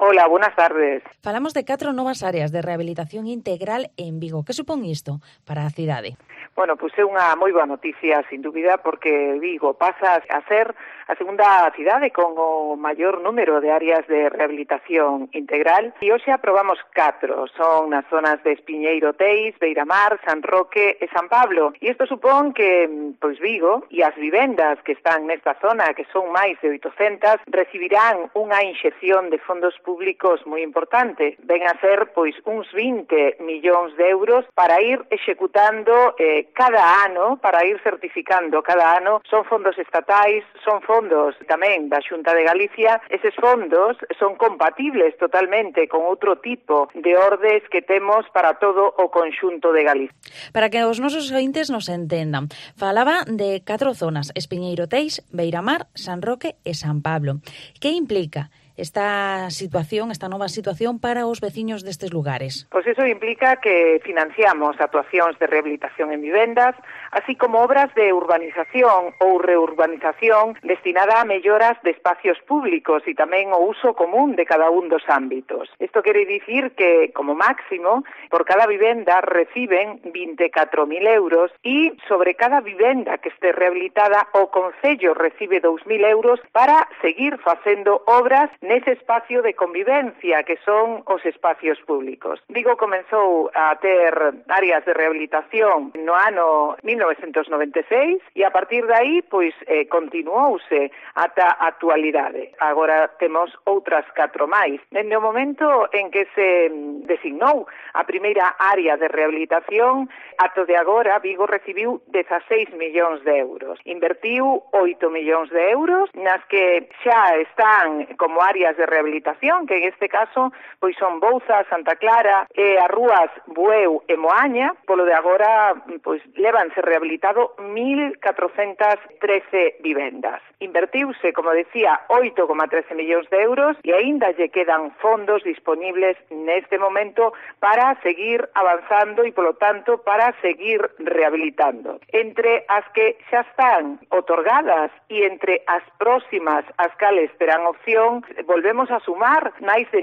Hola, buenas tardes. Falamos de 4 novas áreas de rehabilitación integral en Vigo. Que supón isto para a cidade? Bueno, pois é unha moi boa noticia, sin dúbida, porque Vigo pasa a ser a segunda cidade con o maior número de áreas de rehabilitación integral e hoxe aprobamos 4. Son nas zonas de Espiñeiro Teis, Beiramar, San Roque e San Pablo. E isto supón que, pois Vigo e as vivendas que están nesta zona, que son máis de 800, recibirán unha inxección de fondos públicos moi importante. Ven a ser, pois, uns 20 millóns de euros para ir executando cada ano, para ir certificando cada ano. Son fondos estatais, son fondos tamén da Xunta de Galicia. Eses fondos son compatibles totalmente con outro tipo de ordes que temos para todo o conxunto de Galicia. Para que os nosos ointes nos entendan, falaba de 4 zonas: Espiñeiro Teis, Beiramar, San Roque e San Pablo. Que implica esta nova situación para os veciños destes lugares? Pois iso implica que financiamos actuacións de rehabilitación en vivendas, así como obras de urbanización ou reurbanización destinada a melloras de espacios públicos e tamén o uso común de cada un dos ámbitos. Isto quere dicir que, como máximo, por cada vivenda reciben 24.000 euros e sobre cada vivenda que este rehabilitada o Concello recibe 2.000 euros para seguir facendo obras nese espacio de convivencia que son os espacios públicos. Vigo comenzou a ter áreas de rehabilitación no ano 1996 e a partir de aí pois continuouse ata a actualidade. Agora temos outras 4 máis. Dende o momento en que se designou a primeira área de rehabilitación, ato de agora Vigo recibiu 16 millóns de euros. Invertiu 8 millóns de euros nas que xa están como áreas de rehabilitación, que en este caso pois son Bouza, Santa Clara e as rúas Bueu e Moaña. Polo de agora pois levanse rehabilitado 1.413 vivendas. Invertiuse, como decía, 8,13 millóns de euros e aínda lle quedan fondos disponibles neste momento para seguir avanzando e, polo tanto, para seguir rehabilitando. Entre as que xa están otorgadas e entre as próximas as cales terán opción, volvemos a sumar máis de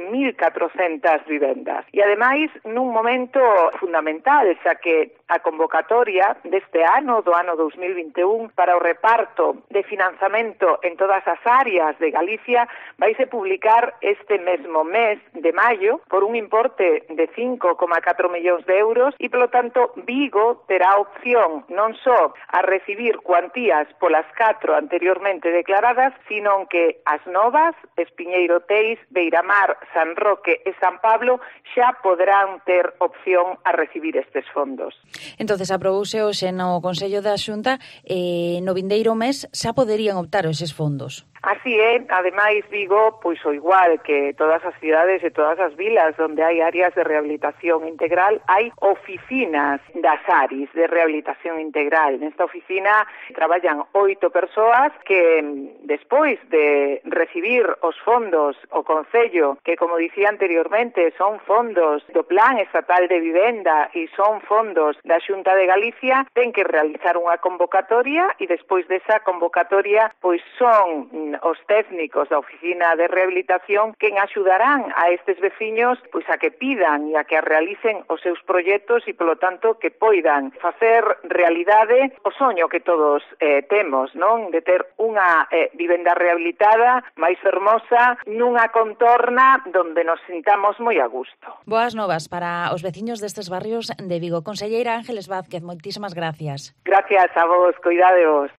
1.400 vivendas. E, ademais, nun momento fundamental, xa que a convocatoria deste ano, do ano 2021, para o reparto de financiamento en todas as áreas de Galicia, vaise publicar este mesmo mes de maio por un importe de 5,4 millóns de euros e, polo tanto, Vigo terá opción non só a recibir cuantías polas 4 anteriormente declaradas, sino que as novas, Espiñeiro Teis, Beiramar, San Roque e San Pablo, xa poderán ter opción a recibir estes fondos. Entonces, aprobouse hoxe no Consello da Xunta e no vindeiro mes xa poderían optar eses fondos. Así é, ademais Vigo, pois o igual que todas as cidades e todas as vilas onde hai áreas de rehabilitación integral, hai oficinas das ARIs de rehabilitación integral. Nesta oficina traballan 8 persoas que despois de recibir os fondos o Concello, que como dicía anteriormente son fondos do Plan Estatal de Vivenda e son fondos da Xunta de Galicia, ten que realizar unha convocatoria e despois desa convocatoria pois son os técnicos da oficina de rehabilitación quen axudarán a estes veciños pois a que pidan e a que realicen os seus proxectos e, polo tanto, que poidan facer realidade o soño que todos temos, non? De ter unha vivenda rehabilitada máis fermosa nunha contorna donde nos sintamos moi a gusto. Boas novas para os veciños destes barrios de Vigo. Conselleira Ángeles Vázquez, moitísimas gracias. Gracias a vos, coidadevos.